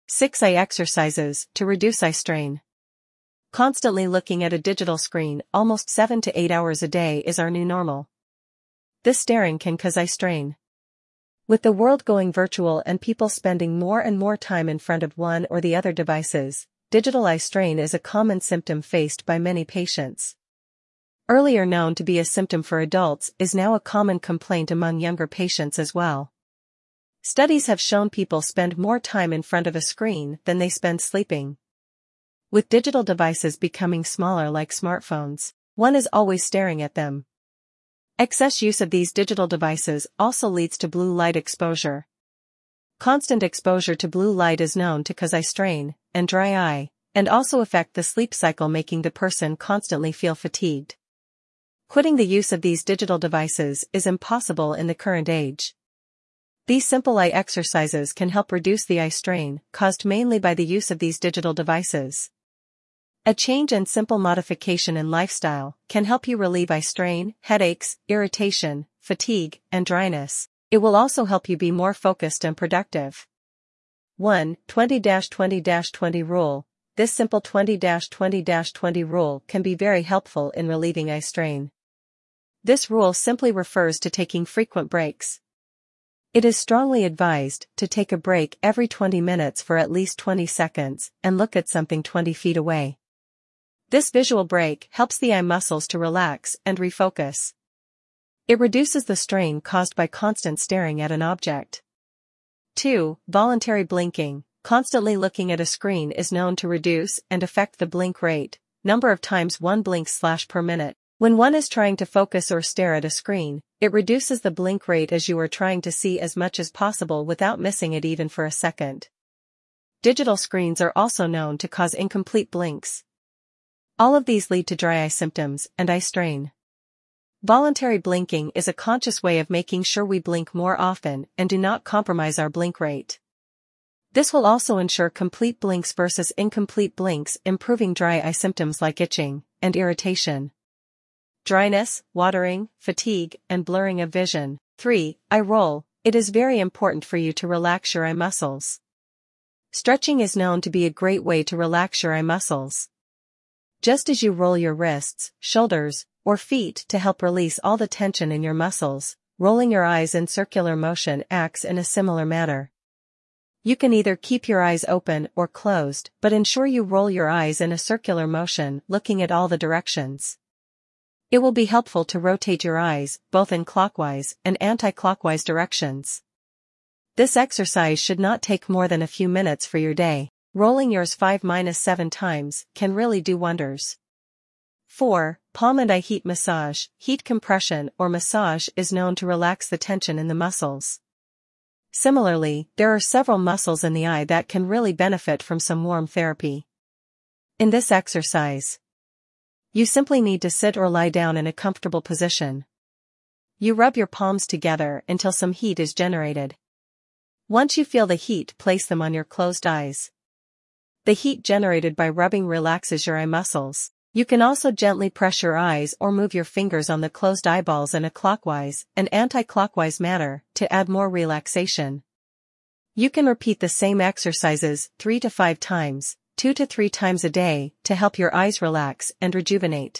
6 Eye exercises to reduce eye strain. Constantly looking at a digital screen almost 7 to 8 hours a day is our new normal. This staring can cause eye strain. With the world going virtual and people spending more and more time in front of one or the other devices, digital eye strain is a common symptom faced by many patients. Earlier known to be a symptom for adults is now a common complaint among younger patients as well. Studies have shown people spend more time in front of a screen than they spend sleeping. With digital devices becoming smaller like smartphones, one is always staring at them. Excess use of these digital devices also leads to blue light exposure. Constant exposure to blue light is known to cause eye strain and dry eye, and also affect the sleep cycle, making the person constantly feel fatigued. Quitting the use of these digital devices is impossible in the current age. These simple eye exercises can help reduce the eye strain caused mainly by the use of these digital devices. A change and simple modification in lifestyle can help you relieve eye strain, headaches, irritation, fatigue, and dryness. It will also help you be more focused and productive. 1. 20-20-20 rule. This simple 20-20-20 rule can be very helpful in relieving eye strain. This rule simply refers to taking frequent breaks. It is strongly advised to take a break every 20 minutes for at least 20 seconds and look at something 20 feet away. This visual break helps the eye muscles to relax and refocus. It reduces the strain caused by constant staring at an object. 2. Voluntary blinking. Constantly looking at a screen is known to reduce and affect the blink rate, number of times one blinks per minute. When one is trying to focus or stare at a screen, it reduces the blink rate as you are trying to see as much as possible without missing it even for a second. Digital screens are also known to cause incomplete blinks. All of these lead to dry eye symptoms and eye strain. Voluntary blinking is a conscious way of making sure we blink more often and do not compromise our blink rate. This will also ensure complete blinks versus incomplete blinks, improving dry eye symptoms like itching and irritation, dryness, watering, fatigue, and blurring of vision. 3. Eye roll. It is very important for you to relax your eye muscles. Stretching is known to be a great way to relax your eye muscles. Just as you roll your wrists, shoulders, or feet to help release all the tension in your muscles, rolling your eyes in circular motion acts in a similar manner. You can either keep your eyes open or closed, but ensure you roll your eyes in a circular motion, looking at all the directions. It will be helpful to rotate your eyes, both in clockwise and anti-clockwise directions. This exercise should not take more than a few minutes for your day. Rolling yours 5-7 times can really do wonders. 4. Palm and eye heat massage. Heat compression or massage is known to relax the tension in the muscles. Similarly, there are several muscles in the eye that can really benefit from some warm therapy. In this exercise, you simply need to sit or lie down in a comfortable position. You rub your palms together until some heat is generated. Once you feel the heat, place them on your closed eyes. The heat generated by rubbing relaxes your eye muscles. You can also gently press your eyes or move your fingers on the closed eyeballs in a clockwise and anti-clockwise manner to add more relaxation. You can repeat the same exercises 3 to 5 times, 2 to 3 times a day to help your eyes relax and rejuvenate.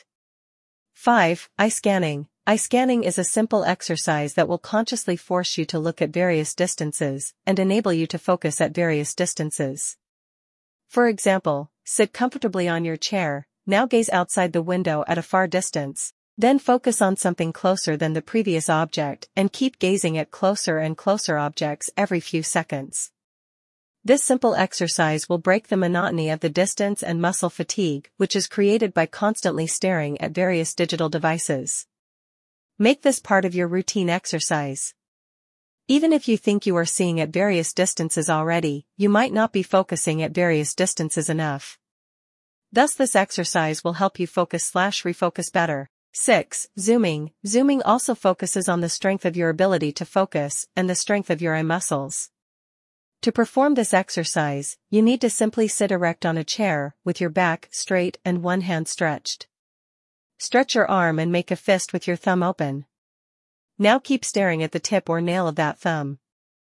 5. Eye scanning. Eye scanning is a simple exercise that will consciously force you to look at various distances and enable you to focus at various distances. For example, sit comfortably on your chair, now gaze outside the window at a far distance, then focus on something closer than the previous object and keep gazing at closer and closer objects every few seconds. This simple exercise will break the monotony of the distance and muscle fatigue which is created by constantly staring at various digital devices. Make this part of your routine exercise. Even if you think you are seeing at various distances already, you might not be focusing at various distances enough. Thus this exercise will help you focus/refocus better. 6. Zooming. Zooming also focuses on the strength of your ability to focus and the strength of your eye muscles. To perform this exercise, you need to simply sit erect on a chair with your back straight and one hand stretched. Stretch your arm and make a fist with your thumb open. Now keep staring at the tip or nail of that thumb.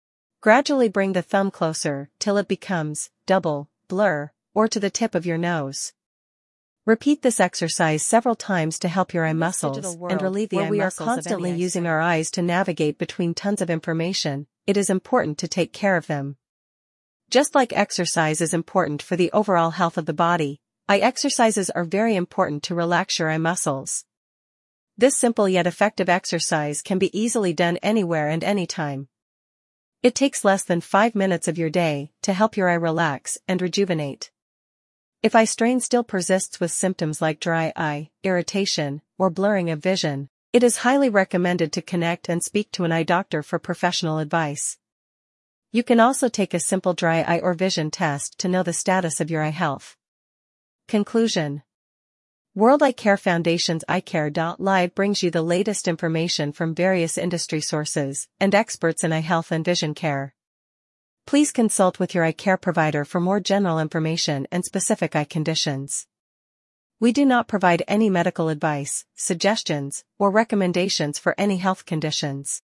Gradually bring the thumb closer till it becomes double blur, or to the tip of your nose. Repeat this exercise several times to help your eye muscles and relieve the eye muscles. Where we are constantly using our eyes to navigate between tons of information, it is important to take care of them. Just like exercise is important for the overall health of the body, eye exercises are very important to relax your eye muscles. This simple yet effective exercise can be easily done anywhere and anytime. It takes less than 5 minutes of your day to help your eye relax and rejuvenate. If eye strain still persists with symptoms like dry eye, irritation, or blurring of vision, it is highly recommended to connect and speak to an eye doctor for professional advice. You can also take a simple dry eye or vision test to know the status of your eye health. Conclusion. World Eye Care Foundation's EyeCare.live brings you the latest information from various industry sources and experts in eye health and vision care. Please consult with your eye care provider for more general information and specific eye conditions. We do not provide any medical advice, suggestions, or recommendations for any health conditions.